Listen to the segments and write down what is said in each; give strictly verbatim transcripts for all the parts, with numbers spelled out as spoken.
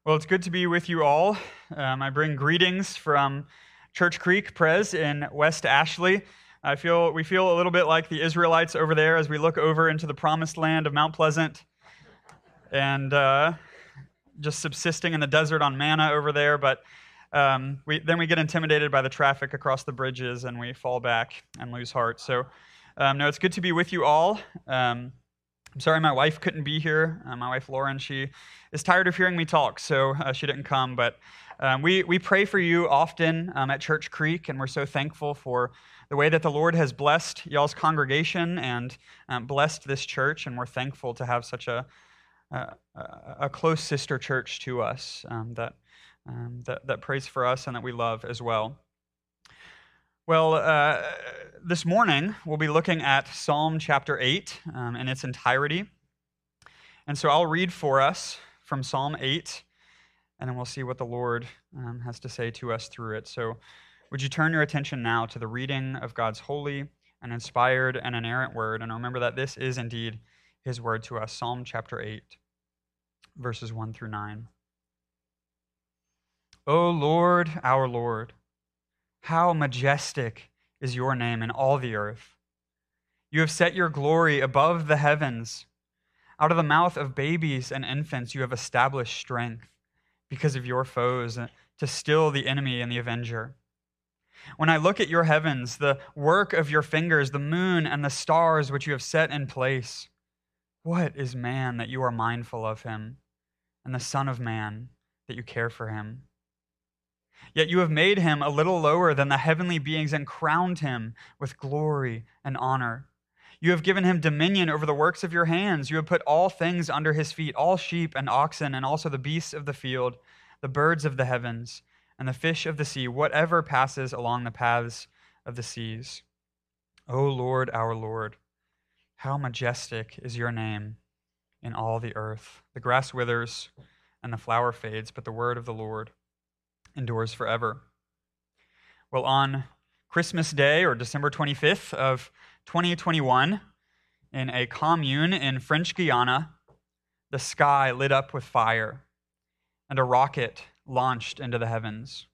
Well, it's good to be with you all. Um, I bring greetings from Church Creek Pres in West Ashley. I feel we feel a little bit like the Israelites over there as we look over into the promised land of Mount Pleasant and uh, just subsisting in the desert on manna over there. But um, we, then we get intimidated by the traffic across the bridges and we fall back and lose heart. So, um, no, it's good to be with you all. Um, I'm sorry my wife couldn't be here. Uh, my wife, Lauren, she is tired of hearing me talk, so uh, she didn't come. But um, we, we pray for you often um, at Church Creek, and we're so thankful for the way that the Lord has blessed y'all's congregation and um, blessed this church, and we're thankful to have such a, a, a close sister church to us um, that, um, that, that prays for us and that we love as well. Well, uh, this morning we'll be looking at Psalm chapter eight um, in its entirety. And so I'll read for us from Psalm eight, and then we'll see what the Lord um, has to say to us through it. So would you turn your attention now to the reading of God's holy and inspired and inerrant word, and remember that this is indeed his word to us. Psalm chapter eight, verses one through nine. O Lord, our Lord, how majestic is your name in all the earth. You have set your glory above the heavens. Out of the mouth of babies and infants you have established strength because of your foes, to still the enemy and the avenger. When I look at your heavens, the work of your fingers, the moon and the stars which you have set in place, what is man that you are mindful of him, and the Son of Man that you care for him? Yet you have made him a little lower than the heavenly beings and crowned him with glory and honor. You have given him dominion over the works of your hands. You have put all things under his feet, all sheep and oxen, and also the beasts of the field, the birds of the heavens, and the fish of the sea, whatever passes along the paths of the seas. O Lord, our Lord, how majestic is your name in all the earth. The grass withers and the flower fades, but the word of the Lord endures forever. Well, on Christmas Day, or December twenty-fifth of twenty twenty-one, in a commune in French Guiana, the sky lit up with fire, and a rocket launched into the heavens.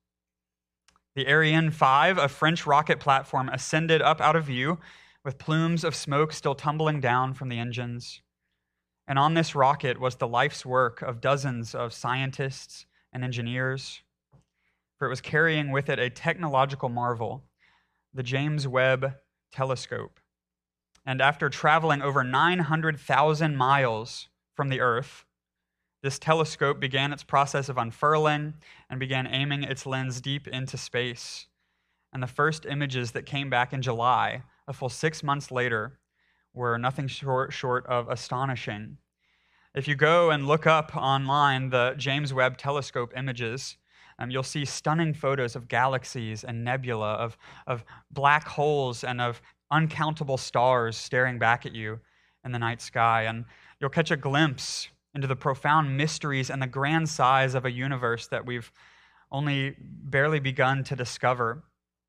The Ariane five, a French rocket platform, ascended up out of view, with plumes of smoke still tumbling down from the engines. And on this rocket was the life's work of dozens of scientists and engineers, for it was carrying with it a technological marvel, the James Webb Telescope. And after traveling over nine hundred thousand miles from the Earth, this telescope began its process of unfurling and began aiming its lens deep into space. And the first images that came back in July, a full six months later, were nothing short, short of astonishing. If you go and look up online the James Webb Telescope images, Um, you'll see stunning photos of galaxies and nebula, of, of black holes and of uncountable stars staring back at you in the night sky. And you'll catch a glimpse into the profound mysteries and the grand size of a universe that we've only barely begun to discover.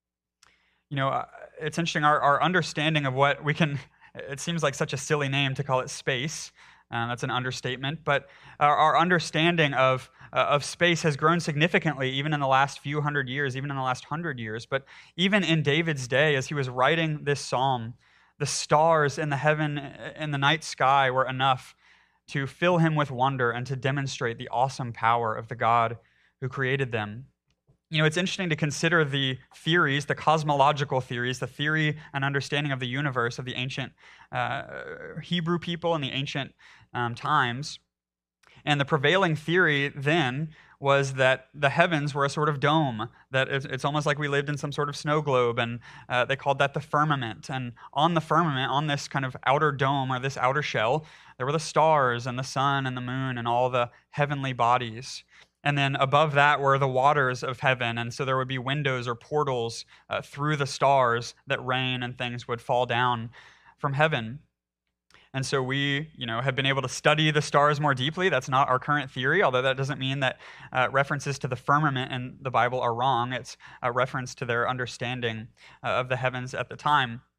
You know, it's interesting, our, our understanding of what we can, it seems like such a silly name to call it space. Uh, that's an understatement, but our, our understanding of uh, of space has grown significantly, even in the last few hundred years, even in the last hundred years. But even in David's day, as he was writing this psalm, the stars in the heaven, in the night sky, were enough to fill him with wonder and to demonstrate the awesome power of the God who created them. You know, it's interesting to consider the theories, the cosmological theories, the theory and understanding of the universe of the ancient uh, Hebrew people in the ancient um, times. And the prevailing theory then was that the heavens were a sort of dome, that it's almost like we lived in some sort of snow globe, and uh, they called that the firmament. And on the firmament, on this kind of outer dome or this outer shell, there were the stars and the sun and the moon and all the heavenly bodies. And then above that were the waters of heaven, and so there would be windows or portals uh, through the stars that rain and things would fall down from heaven. And so we, you know, have been able to study the stars more deeply. That's not our current theory, although that doesn't mean that uh, references to the firmament in the Bible are wrong. It's a reference to their understanding uh, of the heavens at the time.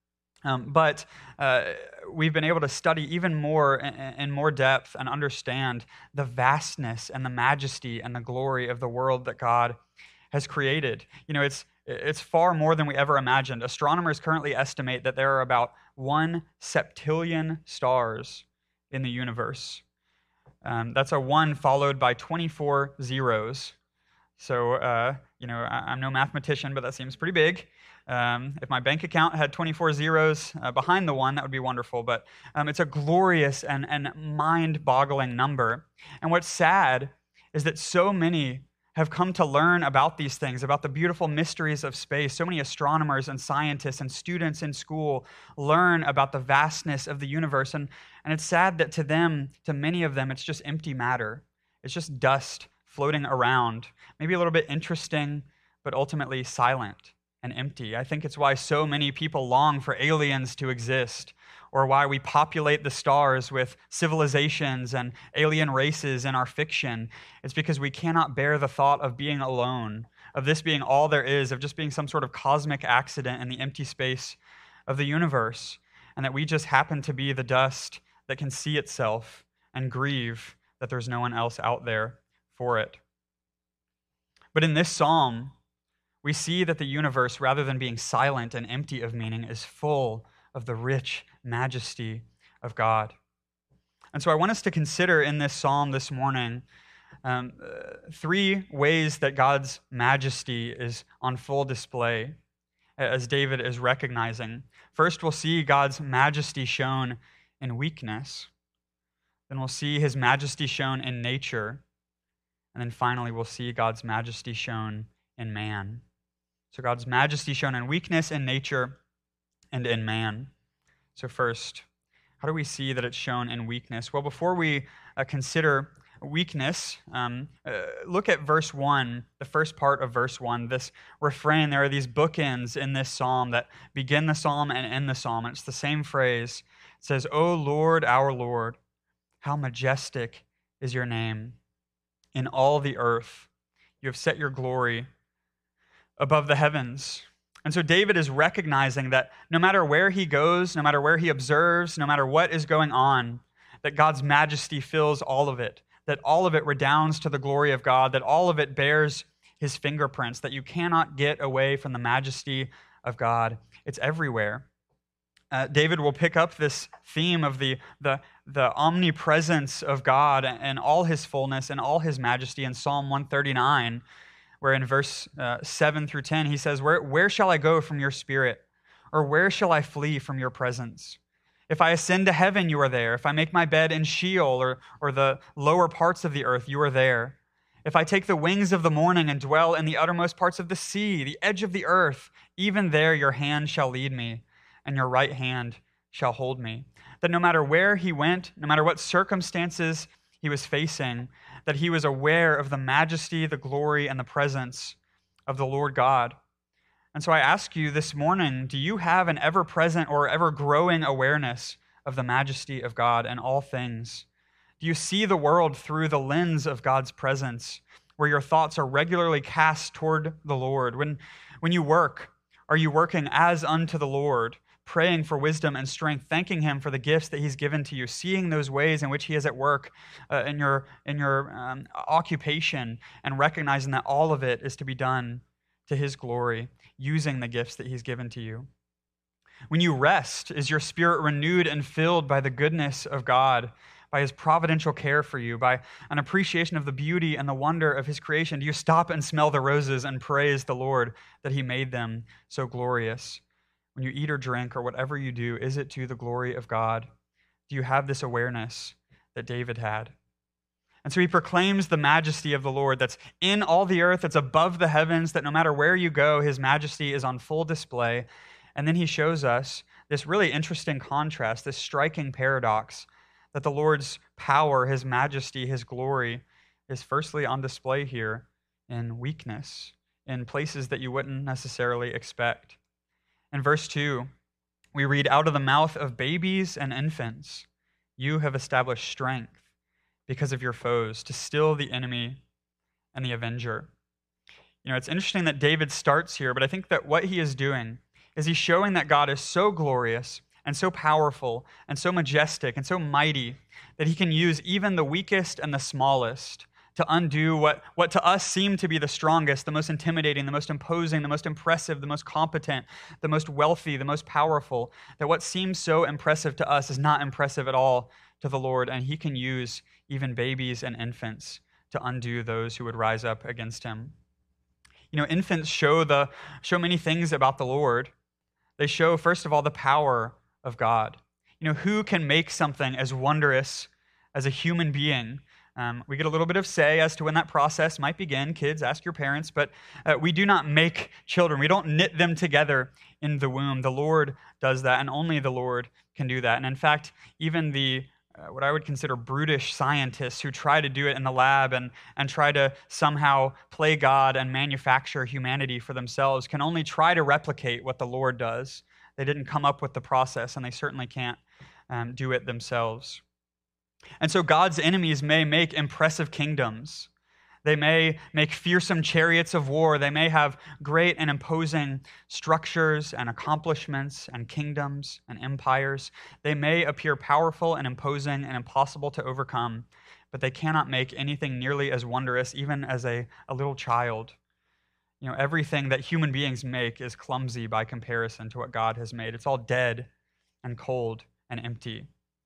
Um, but uh, we've been able to study even more in, in more depth and understand the vastness and the majesty and the glory of the world that God has created. You know, it's it's far more than we ever imagined. Astronomers currently estimate that there are about one septillion stars in the universe. Um, that's a one followed by twenty-four zeros. So, uh, you know, I, I'm no mathematician, but that seems pretty big. Um, if my bank account had twenty-four zeros uh, behind the one, that would be wonderful. But um, it's a glorious and, and mind-boggling number. And what's sad is that so many have come to learn about these things, about the beautiful mysteries of space. So many astronomers and scientists and students in school learn about the vastness of the universe. And, and it's sad that to them, to many of them, it's just empty matter. It's just dust floating around, maybe a little bit interesting, but ultimately silent and empty. I think it's why so many people long for aliens to exist, or why we populate the stars with civilizations and alien races in our fiction. It's because we cannot bear the thought of being alone, of this being all there is, of just being some sort of cosmic accident in the empty space of the universe, and that we just happen to be the dust that can see itself and grieve that there's no one else out there for it. But in this psalm, we see that the universe, rather than being silent and empty of meaning, is full of the rich majesty of God. And so I want us to consider in this psalm this morning um, uh, three ways that God's majesty is on full display, as David is recognizing. First, we'll see God's majesty shown in weakness. Then we'll see his majesty shown in nature. And then finally, we'll see God's majesty shown in man. So God's majesty shown in weakness, in nature, and in man. So first, how do we see that it's shown in weakness? Well, before we uh, consider weakness, um, uh, look at verse one, the first part of verse one, this refrain. There are these bookends in this psalm that begin the psalm and end the psalm. And it's the same phrase. It says, "O Lord, our Lord, how majestic is your name in all the earth. You have set your glory above the heavens." And so David is recognizing that no matter where he goes, no matter where he observes, no matter what is going on, that God's majesty fills all of it, that all of it redounds to the glory of God, that all of it bears his fingerprints, that you cannot get away from the majesty of God. It's everywhere. Uh, David will pick up this theme of the, the, the omnipresence of God and all his fullness and all his majesty in Psalm one thirty-nine, where in verse uh, seven through ten, he says, where, where shall I go from your spirit? Or where shall I flee from your presence? If I ascend to heaven, you are there. If I make my bed in Sheol, or, or the lower parts of the earth, you are there. If I take the wings of the morning and dwell in the uttermost parts of the sea, the edge of the earth, even there your hand shall lead me, and your right hand shall hold me. That no matter where he went, no matter what circumstances he was facing, that he was aware of the majesty, the glory, and the presence of the Lord God. And so I ask you this morning, do you have an ever-present or ever-growing awareness of the majesty of God in all things? Do you see the world through the lens of God's presence, where your thoughts are regularly cast toward the Lord? When, when you work, are you working as unto the Lord, praying for wisdom and strength, thanking him for the gifts that he's given to you, seeing those ways in which he is at work uh, in your, in your um, occupation, and recognizing that all of it is to be done to his glory, using the gifts that he's given to you? When you rest, is your spirit renewed and filled by the goodness of God, by his providential care for you, by an appreciation of the beauty and the wonder of his creation? Do you stop and smell the roses and praise the Lord that he made them so glorious? When you eat or drink or whatever you do, is it to the glory of God? Do you have this awareness that David had? And so he proclaims the majesty of the Lord that's in all the earth, that's above the heavens, that no matter where you go, his majesty is on full display. And then he shows us this really interesting contrast, this striking paradox, that the Lord's power, his majesty, his glory is firstly on display here in weakness, in places that you wouldn't necessarily expect. In verse two, we read, "Out of the mouth of babies and infants, you have established strength because of your foes, to still the enemy and the avenger." You know, it's interesting that David starts here, but I think that what he is doing is he's showing that God is so glorious and so powerful and so majestic and so mighty that he can use even the weakest and the smallest to undo what, what to us seem to be the strongest, the most intimidating, the most imposing, the most impressive, the most competent, the most wealthy, the most powerful, that what seems so impressive to us is not impressive at all to the Lord, and he can use even babies and infants to undo those who would rise up against him. You know, infants show the show many things about the Lord. They show, first of all, the power of God. You know, who can make something as wondrous as a human being? Um, we get a little bit of say as to when that process might begin. Kids, ask your parents, but uh, we do not make children. We don't knit them together in the womb. The Lord does that, and only the Lord can do that. And in fact, even the Uh, what I would consider brutish scientists who try to do it in the lab and, and try to somehow play God and manufacture humanity for themselves can only try to replicate what the Lord does. They didn't come up with the process, and they certainly can't um, do it themselves. And so God's enemies may make impressive kingdoms. They may make fearsome chariots of war. They may have great and imposing structures and accomplishments and kingdoms and empires. They may appear powerful and imposing and impossible to overcome, but they cannot make anything nearly as wondrous, even as a, a little child. You know, everything that human beings make is clumsy by comparison to what God has made. It's all dead and cold and empty.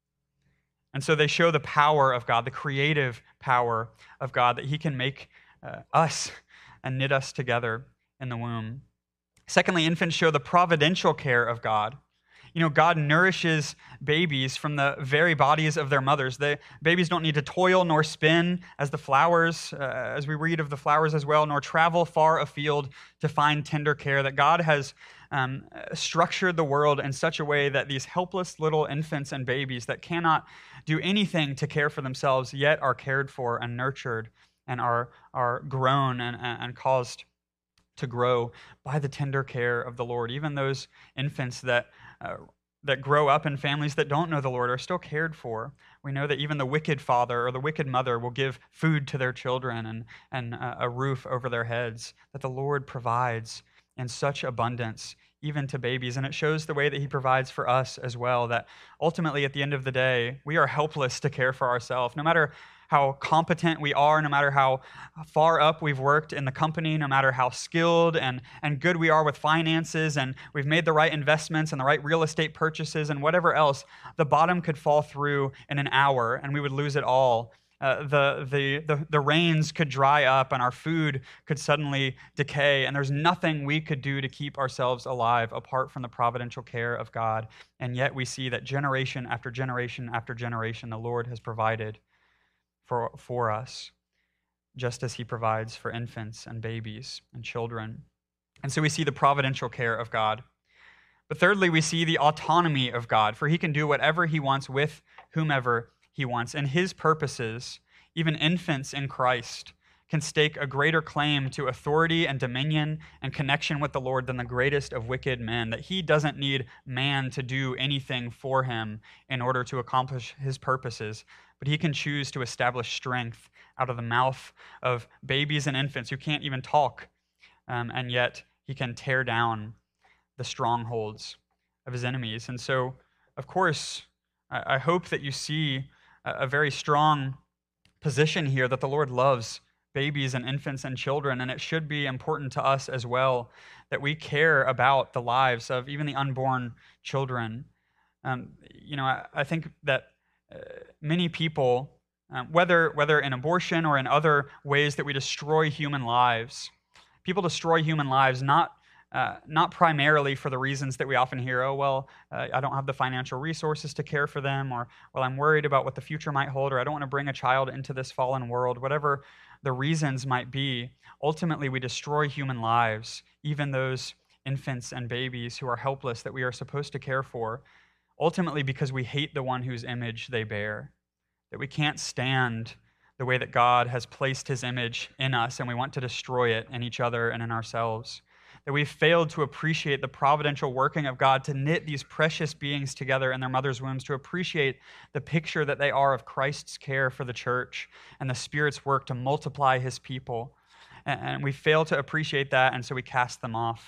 And so they show the power of God, the creative power of God, that he can make uh, us and knit us together in the womb. Secondly, infants show the providential care of God. You know, God nourishes babies from the very bodies of their mothers. The babies don't need to toil nor spin as the flowers, uh, as we read of the flowers as well, nor travel far afield to find tender care. That God has um, structured the world in such a way that these helpless little infants and babies that cannot do anything to care for themselves, yet are cared for and nurtured and are, are grown and, and caused to grow by the tender care of the Lord. Even those infants that uh, that grow up in families that don't know the Lord are still cared for. We know that even the wicked father or the wicked mother will give food to their children and, and uh, a roof over their heads, that the Lord provides in such abundance, even to babies. And it shows the way that he provides for us as well, that ultimately at the end of the day, we are helpless to care for ourselves. No matter how competent we are, no matter how far up we've worked in the company, no matter how skilled and, and good we are with finances, and we've made the right investments and the right real estate purchases and whatever else, the bottom could fall through in an hour and we would lose it all. Uh, the, the, the, the rains could dry up and our food could suddenly decay, and there's nothing we could do to keep ourselves alive apart from the providential care of God. And yet we see that generation after generation after generation, the Lord has provided for, for us, just as he provides for infants and babies and children. And so we see the providential care of God. But thirdly, we see the autonomy of God, for he can do whatever he wants with whomever he wants. And his purposes, even infants in Christ, can stake a greater claim to authority and dominion and connection with the Lord than the greatest of wicked men, that he doesn't need man to do anything for him in order to accomplish his purposes, but he can choose to establish strength out of the mouth of babies and infants who can't even talk, um, and yet he can tear down the strongholds of his enemies. And so, of course, I, I hope that you see a, a very strong position here that the Lord loves babies and infants and children, and it should be important to us as well that we care about the lives of even the unborn children. Um, you know, I, I think that uh, many people, um, whether whether in abortion or in other ways that we destroy human lives, people destroy human lives not uh, not primarily for the reasons that we often hear. Oh, well, uh, I don't have the financial resources to care for them, or well, I'm worried about what the future might hold, or I don't want to bring a child into this fallen world. Whatever the reasons might be, ultimately we destroy human lives, even those infants and babies who are helpless that we are supposed to care for, ultimately because we hate the one whose image they bear, that we can't stand the way that God has placed his image in us and we want to destroy it in each other and in ourselves, that we've failed to appreciate the providential working of God to knit these precious beings together in their mother's wombs, to appreciate the picture that they are of Christ's care for the church and the Spirit's work to multiply his people. And we fail to appreciate that, and so we cast them off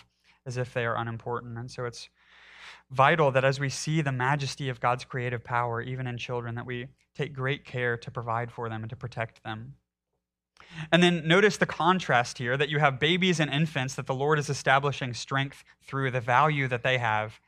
as if they are unimportant. And so it's vital that as we see the majesty of God's creative power, even in children, that we take great care to provide for them and to protect them. And then notice the contrast here, that you have babies and infants that the Lord is establishing strength through the value that they have.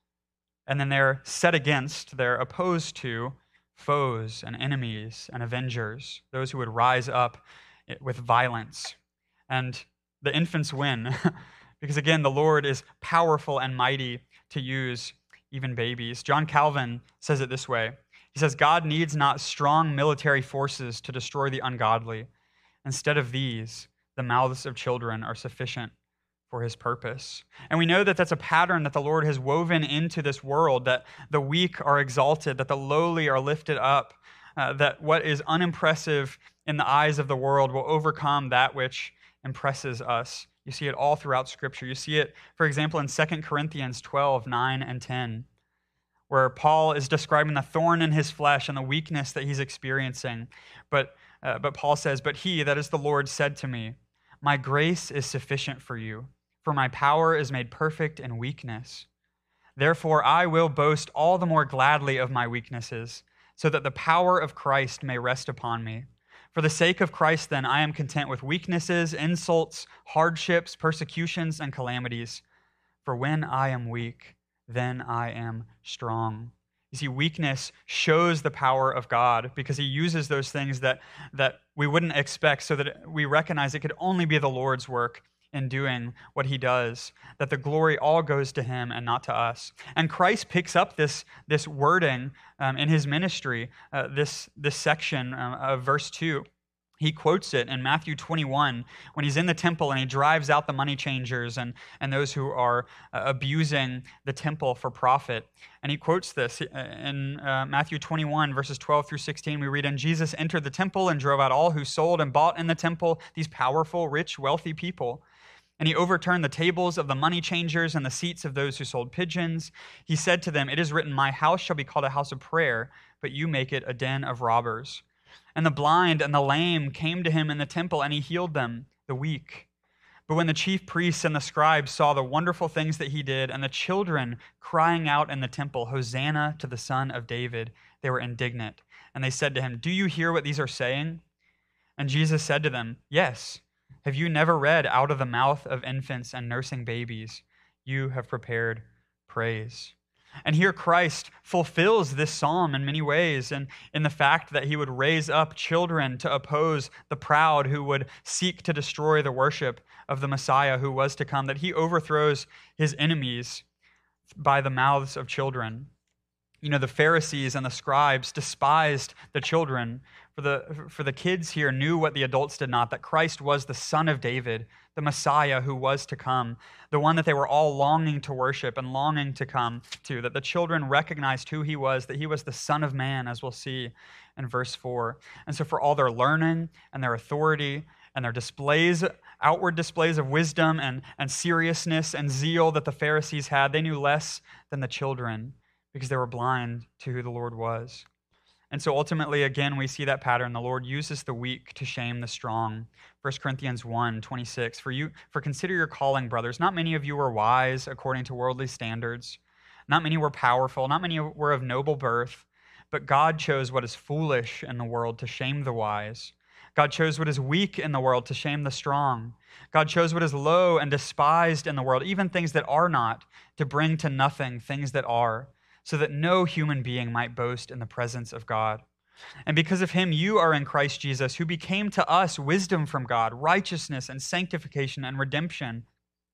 And then they're set against, they're opposed to foes and enemies and avengers, those who would rise up with violence. And the infants win because, again, the Lord is powerful and mighty to use even babies. John Calvin says it this way. He says, God needs not strong military forces to destroy the ungodly. Instead of these, the mouths of children are sufficient for his purpose. And we know that that's a pattern that the Lord has woven into this world, that the weak are exalted, that the lowly are lifted up, uh, that what is unimpressive in the eyes of the world will overcome that which impresses us. You see it all throughout Scripture. You see it, for example, in Second Corinthians twelve, nine and ten, where Paul is describing the thorn in his flesh and the weakness that he's experiencing. But Uh, but Paul says, but he, that is the Lord, said to me, my grace is sufficient for you, for my power is made perfect in weakness. Therefore, I will boast all the more gladly of my weaknesses, so that the power of Christ may rest upon me. For the sake of Christ, then, I am content with weaknesses, insults, hardships, persecutions, and calamities. For when I am weak, then I am strong. You see, weakness shows the power of God because he uses those things that, that we wouldn't expect, so that we recognize it could only be the Lord's work in doing what he does, that the glory all goes to him and not to us. And Christ picks up this, this wording um, in his ministry, uh, this, this section uh, of verse two. He quotes it in Matthew twenty-one when he's in the temple and he drives out the money changers and, and those who are uh, abusing the temple for profit. And he quotes this in uh, Matthew twenty-one, verses twelve through sixteen. We read, and Jesus entered the temple and drove out all who sold and bought in the temple, these powerful, rich, wealthy people. And he overturned the tables of the money changers and the seats of those who sold pigeons. He said to them, it is written, my house shall be called a house of prayer, but you make it a den of robbers. And the blind and the lame came to him in the temple, and he healed them, the weak. But when the chief priests and the scribes saw the wonderful things that he did, and the children crying out in the temple, Hosanna to the Son of David, they were indignant. And they said to him, do you hear what these are saying? And Jesus said to them, yes. Have you never read, out of the mouth of infants and nursing babies, you have prepared praise? And here Christ fulfills this psalm in many ways, and in the fact that he would raise up children to oppose the proud who would seek to destroy the worship of the Messiah who was to come, that he overthrows his enemies by the mouths of children. You know, the Pharisees and the scribes despised the children, for the, for the kids here knew what the adults did not, that Christ was the Son of David, the Messiah who was to come, the one that they were all longing to worship and longing to come to, that the children recognized who he was, that he was the Son of Man, as we'll see in verse four. And so for all their learning and their authority and their displays, outward displays of wisdom and, and seriousness and zeal that the Pharisees had, they knew less than the children because they were blind to who the Lord was. And so ultimately, again, we see that pattern. The Lord uses the weak to shame the strong. First Corinthians one, twenty-six, for you, for consider your calling, brothers. Not many of you were wise according to worldly standards. Not many were powerful. Not many were of noble birth. But God chose what is foolish in the world to shame the wise. God chose what is weak in the world to shame the strong. God chose what is low and despised in the world, even things that are not, to bring to nothing things that are, so that no human being might boast in the presence of God. And because of him, you are in Christ Jesus, who became to us wisdom from God, righteousness and sanctification and redemption,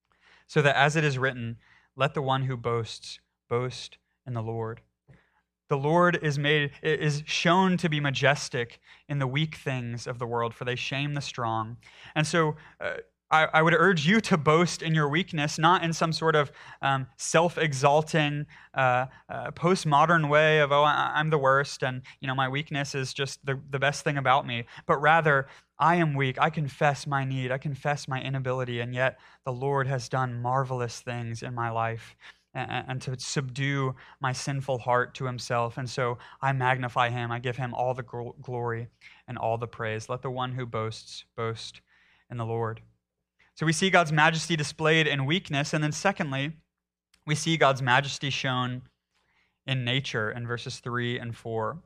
so that as it is written, let the one who boasts boast in the Lord. The Lord is made is shown to be majestic in the weak things of the world, for they shame the strong. And so uh, I, I would urge you to boast in your weakness, not in some sort of um, self-exalting, uh, uh, postmodern way of, oh, I, I'm the worst, and you know my weakness is just the, the best thing about me. But rather, I am weak. I confess my need. I confess my inability, and yet the Lord has done marvelous things in my life, and, and to subdue my sinful heart to himself. And so I magnify him. I give him all the glory and all the praise. Let the one who boasts boast in the Lord. So we see God's majesty displayed in weakness, and then secondly, we see God's majesty shown in nature in verses three and four.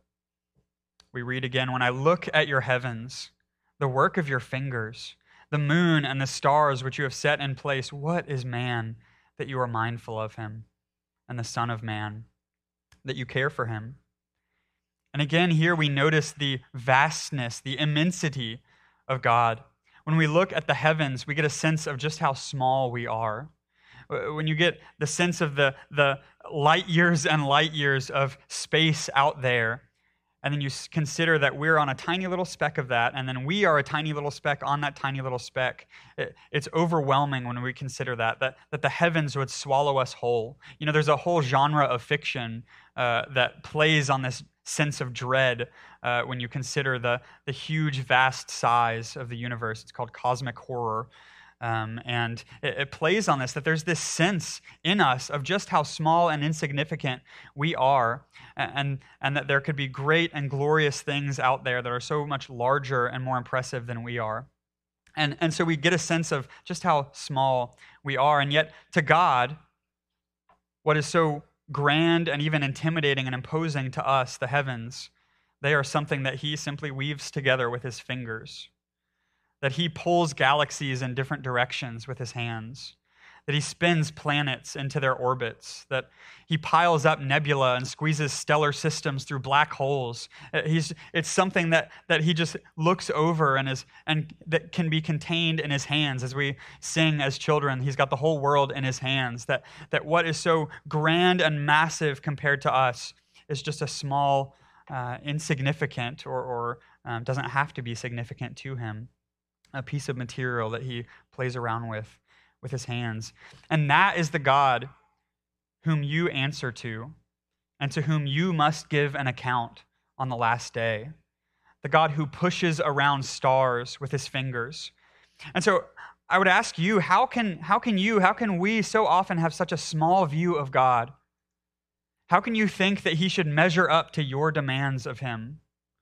We read again, "When I look at your heavens, the work of your fingers, the moon and the stars which you have set in place, what is man that you are mindful of him, and the Son of Man that you care for him?" And again, here we notice the vastness, the immensity of God. When we look at the heavens, we get a sense of just how small we are. When you get the sense of the, the light years and light years of space out there, and then you consider that we're on a tiny little speck of that, and then we are a tiny little speck on that tiny little speck. It, it's overwhelming when we consider that, that, that the heavens would swallow us whole. You know, there's a whole genre of fiction uh, that plays on this sense of dread uh, when you consider the, the huge, vast size of the universe. It's called cosmic horror. Um, and it, it plays on this, that there's this sense in us of just how small and insignificant we are, and, and that there could be great and glorious things out there that are so much larger and more impressive than we are. And, and so we get a sense of just how small we are. And yet, to God, what is so grand and even intimidating and imposing to us, the heavens, they are something that he simply weaves together with his fingers. That he pulls galaxies in different directions with his hands, that he spins planets into their orbits, that he piles up nebula and squeezes stellar systems through black holes. He's, it's something that, that he just looks over and, is, and that can be contained in his hands. As we sing as children, he's got the whole world in his hands, that, that what is so grand and massive compared to us is just a small, uh, insignificant, or, or um, doesn't have to be significant to him. A piece of material that he plays around with, with his hands. And that is the God whom you answer to, and to whom you must give an account on the last day. The God who pushes around stars with his fingers. And so I would ask you, how can, how can you, how can we so often have such a small view of God? How can you think that he should measure up to your demands of him?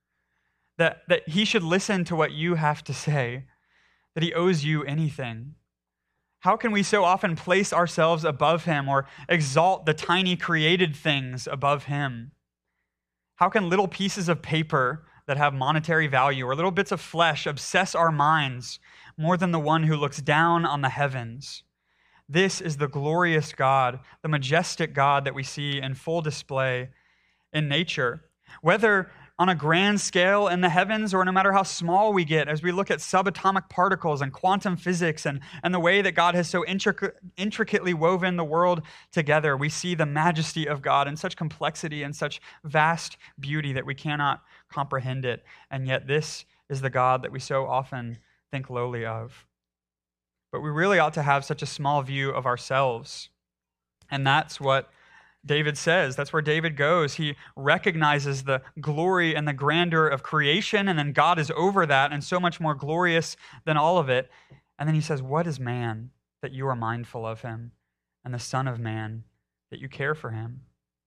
That, that he should listen to what you have to say? That he owes you anything? How can we so often place ourselves above him or exalt the tiny created things above him? How can little pieces of paper that have monetary value or little bits of flesh obsess our minds more than the one who looks down on the heavens? This is the glorious God, the majestic God that we see in full display in nature. Whether on a grand scale in the heavens, or no matter how small we get, as we look at subatomic particles and quantum physics and, and the way that God has so intric- intricately woven the world together, we see the majesty of God in such complexity and such vast beauty that we cannot comprehend it. And yet this is the God that we so often think lowly of. But we really ought to have such a small view of ourselves. And that's what David says. That's where David goes. He recognizes the glory and the grandeur of creation, and then God is over that and so much more glorious than all of it. And then he says, "What is man that you are mindful of him, and the Son of Man that you care for him?"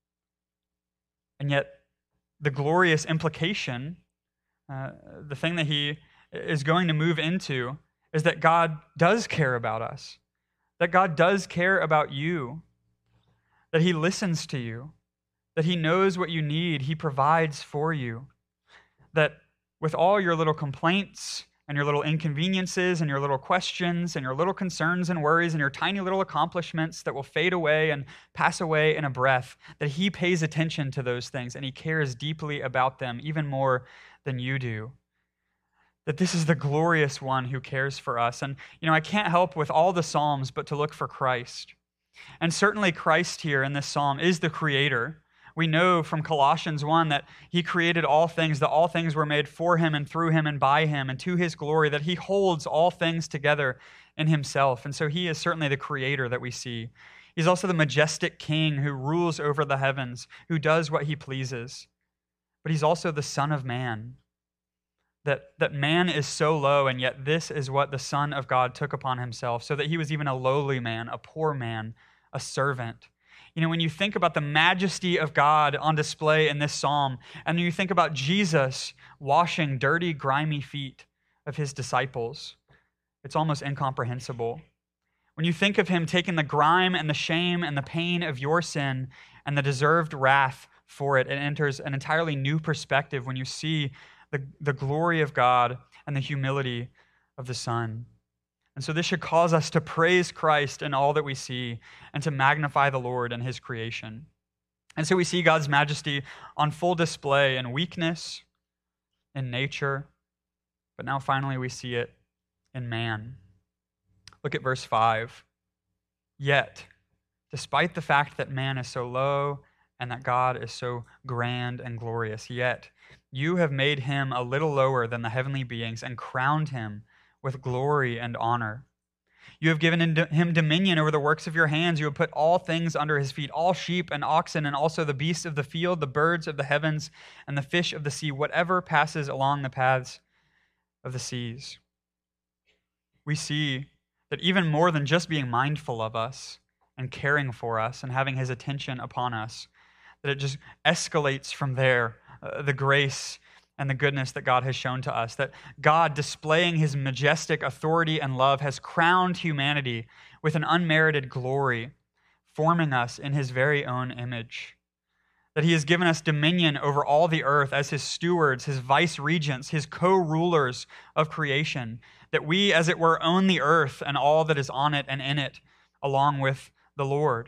And yet, the glorious implication, uh, the thing that he is going to move into, is that God does care about us, that God does care about you, that he listens to you, that he knows what you need, he provides for you, that with all your little complaints and your little inconveniences and your little questions and your little concerns and worries and your tiny little accomplishments that will fade away and pass away in a breath, that he pays attention to those things and he cares deeply about them, even more than you do. That this is the glorious one who cares for us. And, you know, I can't help with all the Psalms but to look for Christ. And certainly Christ here in this psalm is the creator. We know from Colossians one that he created all things, that all things were made for him and through him and by him and to his glory, that he holds all things together in himself. And so he is certainly the creator that we see. He's also the majestic king who rules over the heavens, who does what he pleases. But he's also the Son of Man. That, that man is so low, and yet this is what the Son of God took upon himself, so that he was even a lowly man, a poor man, a servant. You know, when you think about the majesty of God on display in this psalm, and you think about Jesus washing dirty, grimy feet of his disciples, It's almost incomprehensible. When you think of him taking the grime and the shame and the pain of your sin and the deserved wrath for it, it enters an entirely new perspective when you see the, the glory of God and the humility of the Son. And so this should cause us to praise Christ in all that we see and to magnify the Lord and his creation. And so we see God's majesty on full display in weakness, in nature, but now finally we see it in man. Look at verse five. Yet, despite the fact that man is so low and that God is so grand and glorious, yet you have made him a little lower than the heavenly beings and crowned him with glory and honor. You have given him dominion over the works of your hands. You have put all things under his feet, all sheep and oxen, and also the beasts of the field, the birds of the heavens, and the fish of the sea, whatever passes along the paths of the seas. We see that even more than just being mindful of us and caring for us and having his attention upon us, that it just escalates from there, uh, the grace and the goodness that God has shown to us, that God, displaying his majestic authority and love, has crowned humanity with an unmerited glory, forming us in his very own image. That he has given us dominion over all the earth as his stewards, his vice-regents, his co-rulers of creation, that we, as it were, own the earth and all that is on it and in it, along with the Lord.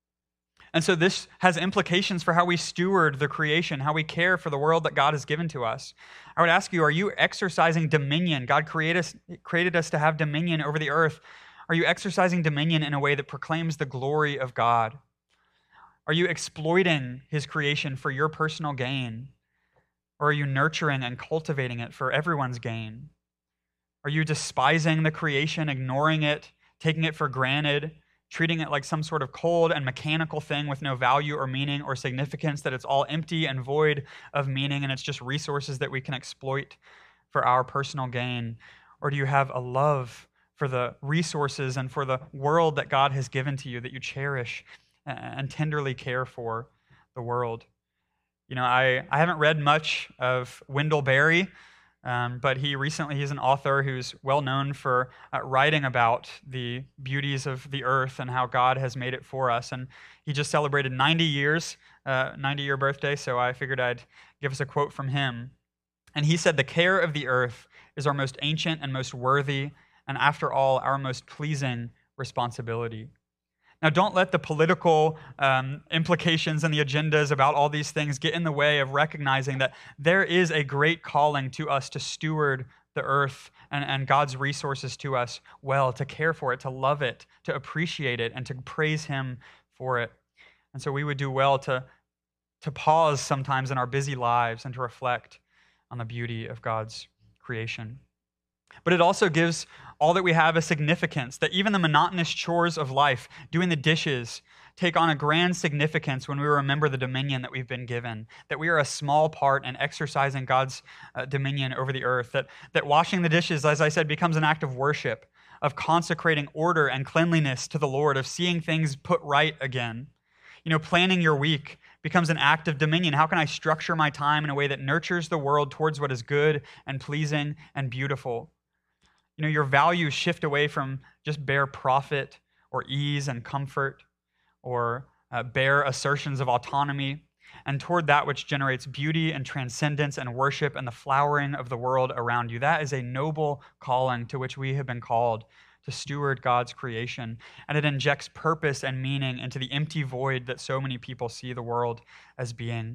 And so this has implications for how we steward the creation, how we care for the world that God has given to us. I would ask you, are you exercising dominion? God created us, created us to have dominion over the earth. Are you exercising dominion in a way that proclaims the glory of God? Are you exploiting his creation for your personal gain? Or are you nurturing and cultivating it for everyone's gain? Are you despising the creation, ignoring it, taking it for granted, treating it like some sort of cold and mechanical thing with no value or meaning or significance, that it's all empty and void of meaning and it's just resources that we can exploit for our personal gain? Or do you have a love for the resources and for the world that God has given to you, that you cherish and tenderly care for the world? You know, I, I haven't read much of Wendell Berry, Um, but he recently, he's an author who's well known for uh, writing about the beauties of the earth and how God has made it for us. And he just celebrated ninety years, uh, ninety year birthday, so I figured I'd give us a quote from him. And he said, "The care of the earth is our most ancient and most worthy, and after all, our most pleasing responsibility." Now, don't let the political um, implications and the agendas about all these things get in the way of recognizing that there is a great calling to us to steward the earth and, and God's resources to us well, to care for it, to love it, to appreciate it, and to praise him for it. And so we would do well to, to pause sometimes in our busy lives and to reflect on the beauty of God's creation. But it also gives all that we have a significance, that even the monotonous chores of life, doing the dishes, take on a grand significance when we remember the dominion that we've been given, that we are a small part in exercising God's uh, dominion over the earth, that, that washing the dishes, as I said, becomes an act of worship, of consecrating order and cleanliness to the Lord, of seeing things put right again. You know, planning your week becomes an act of dominion. How can I structure my time in a way that nurtures the world towards what is good and pleasing and beautiful? You know, your values shift away from just bare profit or ease and comfort or uh, bare assertions of autonomy, and toward that which generates beauty and transcendence and worship and the flowering of the world around you. That is a noble calling to which we have been called, to steward God's creation, and it injects purpose and meaning into the empty void that so many people see the world as being.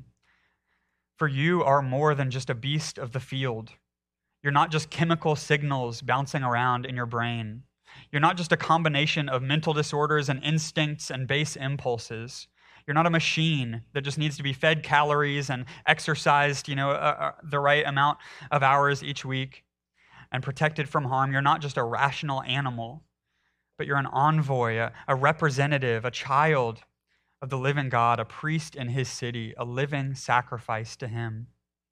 For you are more than just a beast of the field. You're not just chemical signals bouncing around in your brain. You're not just a combination of mental disorders and instincts and base impulses. You're not a machine that just needs to be fed calories and exercised, you know, uh, uh, the right amount of hours each week and protected from harm. You're not just a rational animal, but you're an envoy, a, a representative, a child of the living God, a priest in his city, a living sacrifice to him.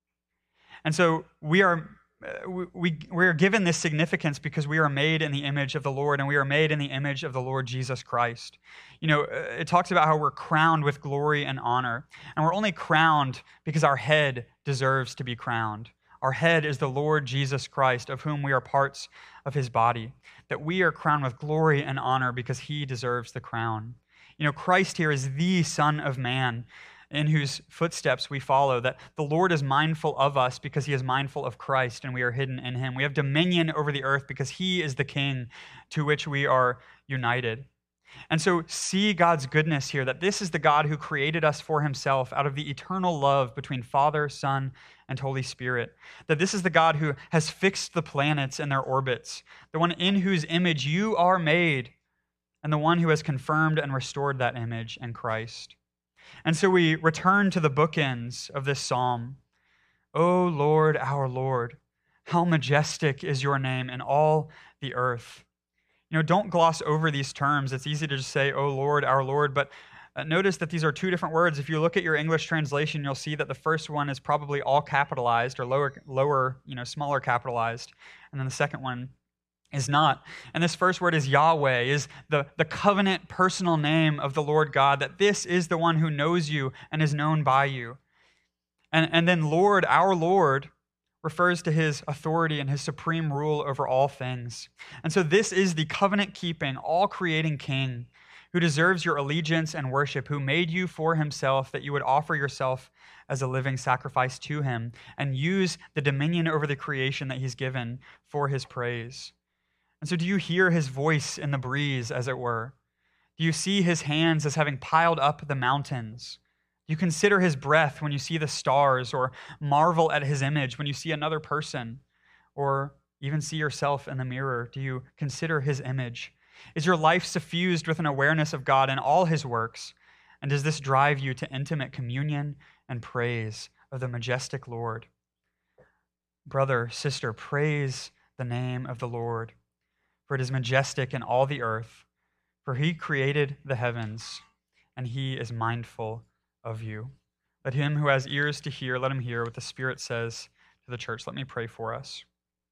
And so we are We, we, we are given this significance because we are made in the image of the Lord, and we are made in the image of the Lord Jesus Christ. You know, it talks about how we're crowned with glory and honor, and we're only crowned because our head deserves to be crowned. Our head is the Lord Jesus Christ, of whom we are parts of his body, that we are crowned with glory and honor because he deserves the crown. You know, Christ here is the Son of Man, in whose footsteps we follow, that the Lord is mindful of us because he is mindful of Christ and we are hidden in him. We have dominion over the earth because he is the King to which we are united. And so see God's goodness here, that this is the God who created us for himself out of the eternal love between Father, Son, and Holy Spirit. That this is the God who has fixed the planets in their orbits, the one in whose image you are made, and the one who has confirmed and restored that image in Christ. And so we return to the bookends of this psalm. O Lord, our Lord, how majestic is your name in all the earth. You know, don't gloss over these terms. It's easy to just say, O Lord, our Lord, but notice that these are two different words. If you look at your English translation, you'll see that the first one is probably all capitalized or lower, lower, you know, smaller capitalized. And then the second one is not. And this first word is Yahweh, is the, the covenant personal name of the Lord God, that this is the one who knows you and is known by you. And, and then Lord, our Lord, refers to his authority and his supreme rule over all things. And so this is the covenant-keeping, all-creating King who deserves your allegiance and worship, who made you for himself, that you would offer yourself as a living sacrifice to him and use the dominion over the creation that he's given for his praise. And so do you hear his voice in the breeze, as it were? Do you see his hands as having piled up the mountains? Do you consider his breath when you see the stars, or marvel at his image when you see another person, or even see yourself in the mirror? Do you consider his image? Is your life suffused with an awareness of God and all his works? And does this drive you to intimate communion and praise of the majestic Lord? Brother, sister, praise the name of the Lord, for it is majestic in all the earth, for he created the heavens, and he is mindful of you. Let him who has ears to hear, let him hear what the Spirit says to the church. Let me pray for us.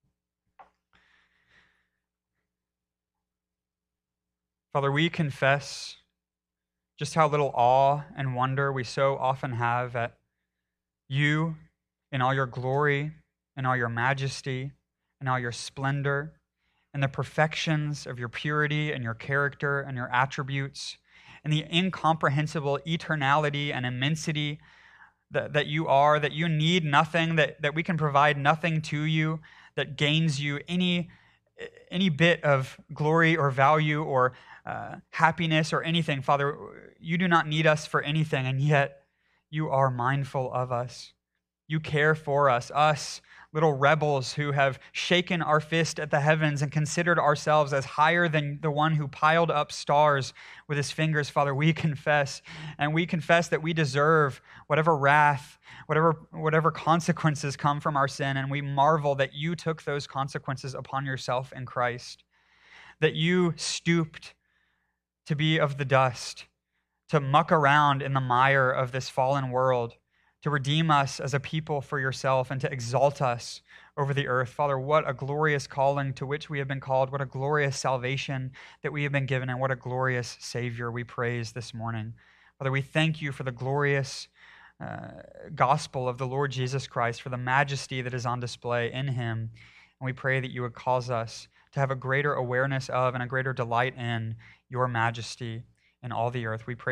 Father, we confess just how little awe and wonder we so often have at you in all your glory, in all your majesty, in all your splendor, and the perfections of your purity and your character and your attributes, and the incomprehensible eternality and immensity that, that you are, that you need nothing, that, that we can provide nothing to you that gains you any, any bit of glory or value or uh, happiness or anything. Father, you do not need us for anything, and yet you are mindful of us. You care for us, us, little rebels who have shaken our fist at the heavens and considered ourselves as higher than the one who piled up stars with his fingers. Father, we confess, and we confess that we deserve whatever wrath, whatever, whatever consequences come from our sin, and we marvel that you took those consequences upon yourself in Christ, that you stooped to be of the dust, to muck around in the mire of this fallen world, to redeem us as a people for yourself and to exalt us over the earth. Father, what a glorious calling to which we have been called. What a glorious salvation that we have been given, and what a glorious Savior we praise this morning. Father, we thank you for the glorious uh, gospel of the Lord Jesus Christ, for the majesty that is on display in him. And we pray that you would cause us to have a greater awareness of and a greater delight in your majesty in all the earth. We pray